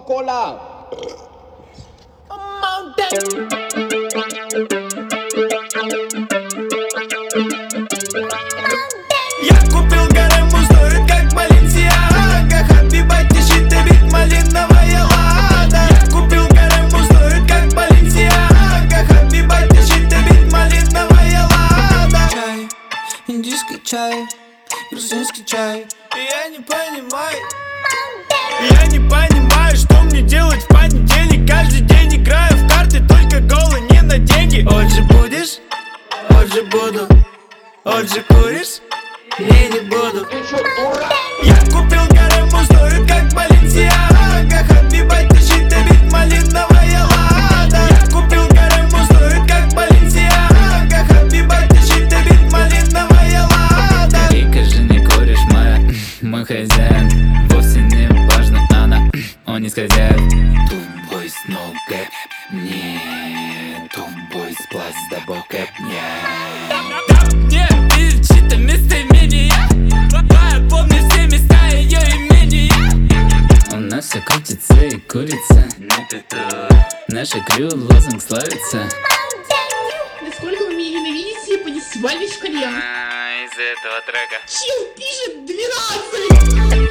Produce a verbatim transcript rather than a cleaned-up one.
Coca-Cola. Я купил гарем, стоит как Баленсиага. Хабибати щит, бит малиновая лада. Я купил гарем, стоит как Баленсиага. Хабибати щит, бит малиновая лада. Чай, индийский чай, грузинский чай. Я не понимаю, я не понимаю, что мне делать в понедельник. Каждый день играю в карты, только голый, не на деньги. Отже будешь? Отже буду. Отже куришь? Не, не буду. Я купил гарем, стоит как Баленсиага. Хабибати щит, бит малиновая лада. Я купил гарем, стоит как Баленсиага. Хабибати щит, бит малиновая лада. Вика же не куришь, моя, мой хозяин. Вовсе не важно, она, он не скользяет. Тубой с ногой, не тубой с пласт дабл кэп, не. Не, видишь, чьи-то местоимения. Я помню все места ее имения. У нас все крутится и курица. Наша крю лозунг славится. Насколько вы меня ненавидите, понесвали в колен. А, из этого трека. Чил пишет двенадцать.